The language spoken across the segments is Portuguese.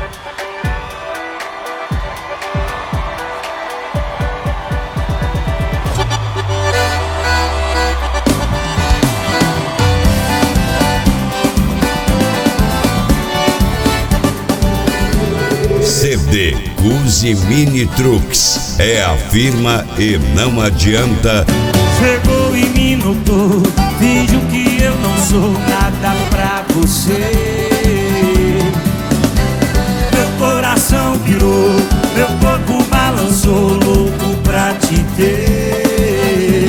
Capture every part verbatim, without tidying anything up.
C D Use Mini Trucks é a firma e não adianta. Chegou e me notou, fingiu que eu não sou nada pra você. Meu coração pirou, meu corpo balançou, louco pra te ter.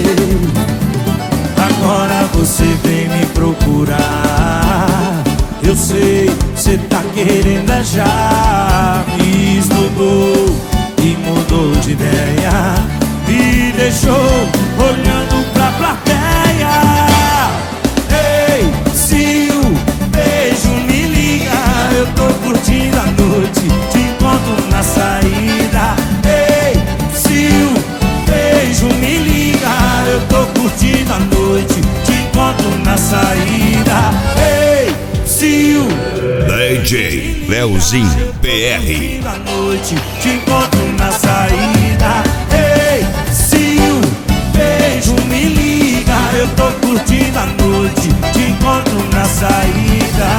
Agora você vem me procurar, eu sei, cê tá querendo é já. Me esnobou e mudou de ideia, me deixou olhando pra plateia. Ei, se o beijo me liga, eu tô curtindo a noite, te encontro na saída. Ei, se o beijo me liga, eu tô curtindo a noite, te encontro na saída. Ei, se o D J Leozinho P R. à noite, te encontro na saída. Ei, se o beijo me liga, eu tô curtindo a noite, te encontro na saída.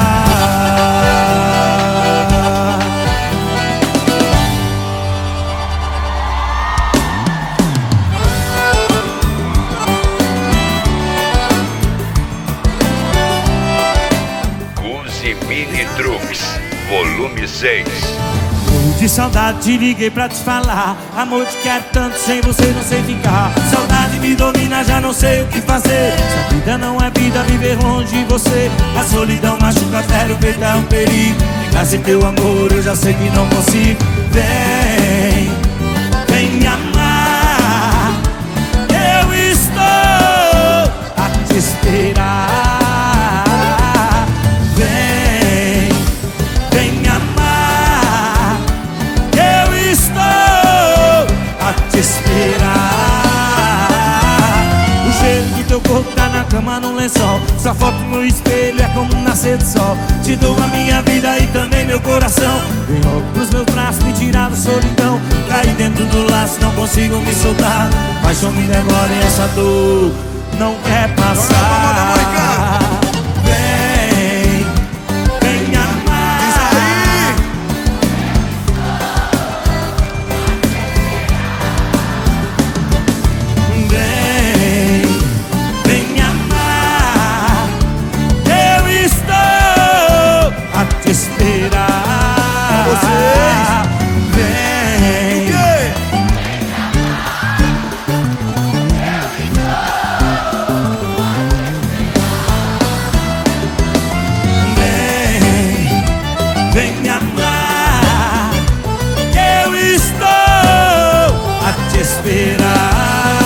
Use Mini Trucks, volume seis. De saudade te liguei pra te falar, amor, te quero tanto, sem você não sei ficar. Saudade me domina, já não sei o que fazer. Se a vida não é vida, viver longe de você. A solidão machuca até o peito, é um perigo. Ficar sem teu amor, eu já sei que não consigo. Vem, vem me amar, eu estou a te esperar. Vem, vem me amar, eu estou a te esperar. O cheiro do teu corpo tá na cama, no lençol. Sua foto no espelho é como um nascer do sol. Te dou a minha vida e também meu coração. Vem logo pros meus braços me tirar da solidão. Caí dentro do laço, não consigo me soltar. Paixão me demora e essa dor não quer passar. Vem, vem me amar. Vem, vem me amar, eu estou a te esperar. Vem, vem, vem me amar, eu estou a te esperar.